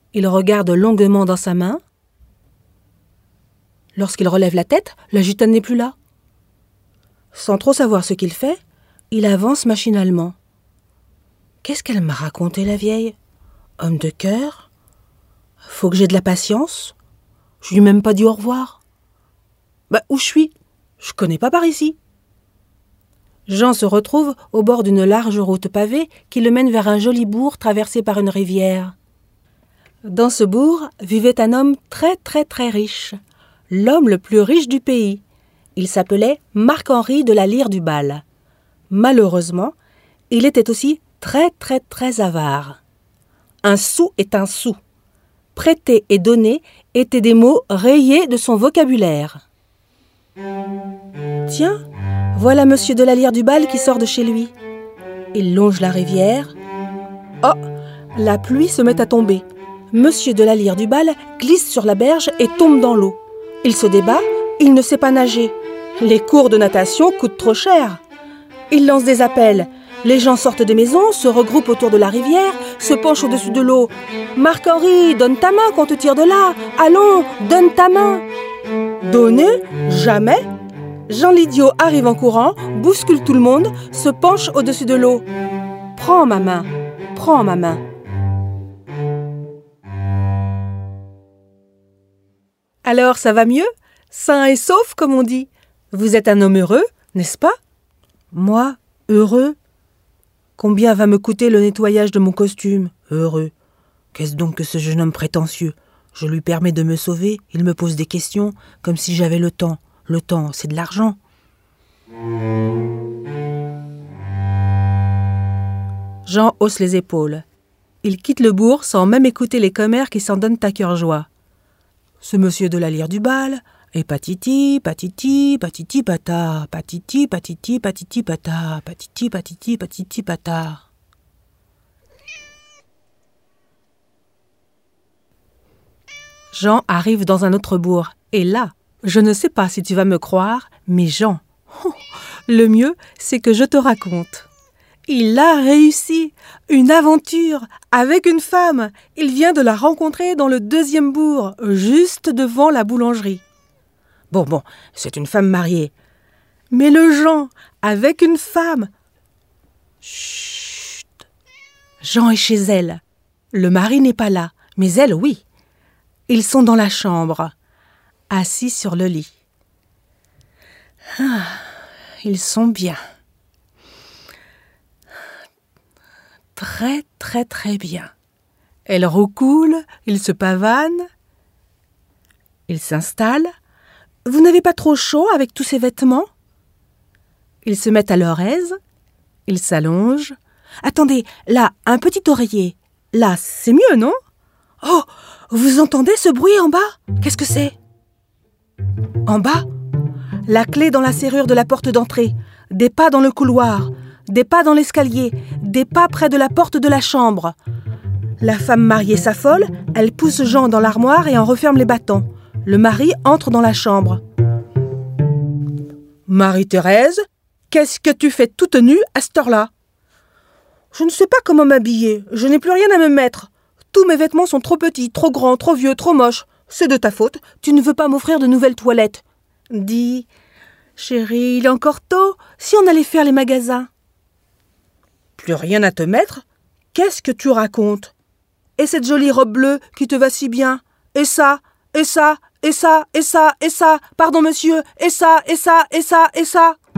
Il regarde longuement dans sa main. Lorsqu'il relève la tête, la gitane n'est plus là. Sans trop savoir ce qu'il fait, il avance machinalement. Qu'est-ce qu'elle m'a raconté, la vieille? Homme de cœur? Faut que j'aie de la patience? Je lui ai même pas dit au revoir. Où je suis? Je connais pas par ici. Jean se retrouve au bord d'une large route pavée qui le mène vers un joli bourg traversé par une rivière. Dans ce bourg vivait un homme très très très riche, l'homme le plus riche du pays. Il s'appelait Marc-Henri de la Lyre du Bal. Malheureusement, il était aussi très très très avare. Un sou est un sou. Prêter et donner étaient des mots rayés de son vocabulaire. Tiens, voilà monsieur de la Lyre du Bal qui sort de chez lui. Il longe la rivière. Oh, la pluie se met à tomber. Monsieur de la Lyre du Bal glisse sur la berge et tombe dans l'eau. Il se débat, il ne sait pas nager. Les cours de natation coûtent trop cher. Il lance des appels. Les gens sortent des maisons, se regroupent autour de la rivière, se penchent au-dessus de l'eau. « Marc-Henri, donne ta main qu'on te tire de là. Allons, donne ta main. » Donner? Jamais. Jean l'idiot arrive en courant, bouscule tout le monde, se penche au-dessus de l'eau. « Prends ma main, prends ma main. » Alors, ça va mieux? Sain et sauf, comme on dit. Vous êtes un homme heureux, n'est-ce pas? Moi, heureux? Combien va me coûter le nettoyage de mon costume? Heureux. Qu'est-ce donc que ce jeune homme prétentieux? Je lui permets de me sauver, il me pose des questions, comme si j'avais le temps. Le temps, c'est de l'argent. Jean hausse les épaules. Il quitte le bourg sans même écouter les commères qui s'en donnent à cœur joie. Ce monsieur de la Lyre du Bal, et patiti, patiti, patiti, pata, patiti, patiti, patiti, pata, patiti, patiti, patiti, pata. Jean arrive dans un autre bourg, et là, je ne sais pas si tu vas me croire, mais Jean, le mieux, c'est que je te raconte. Il a réussi, une aventure, avec une femme. Il vient de la rencontrer dans le 2e bourg, juste devant la boulangerie. Bon, c'est une femme mariée. Mais le Jean, avec une femme... Chut. Jean est chez elle. Le mari n'est pas là, mais elle, oui. Ils sont dans la chambre, assis sur le lit. Ils sont bien. Très, très, très bien. Elle roucoule, il se pavane. Il s'installe. Vous n'avez pas trop chaud avec tous ces vêtements? Ils se mettent à leur aise. Ils s'allongent. Attendez, là, un petit oreiller. Là, c'est mieux, non? Oh, vous entendez ce bruit en bas? Qu'est-ce que c'est? En bas, la clé dans la serrure de la porte d'entrée, des pas dans le couloir, des pas dans l'escalier, des pas près de la porte de la chambre. La femme mariée s'affole, elle pousse Jean dans l'armoire et en referme les battants. Le mari entre dans la chambre. « Marie-Thérèse, qu'est-ce que tu fais toute nue à cette heure-là ?»« Je ne sais pas comment m'habiller, je n'ai plus rien à me mettre. Tous mes vêtements sont trop petits, trop grands, trop vieux, trop moches. C'est de ta faute, tu ne veux pas m'offrir de nouvelles toilettes. Dis, chérie, il est encore tôt, si on allait faire les magasins. » Plus rien à te mettre? Qu'est-ce que tu racontes? Et cette jolie robe bleue qui te va si bien? Et ça, et ça, et ça, et ça, et ça, pardon monsieur, et ça, et ça, et ça, et ça.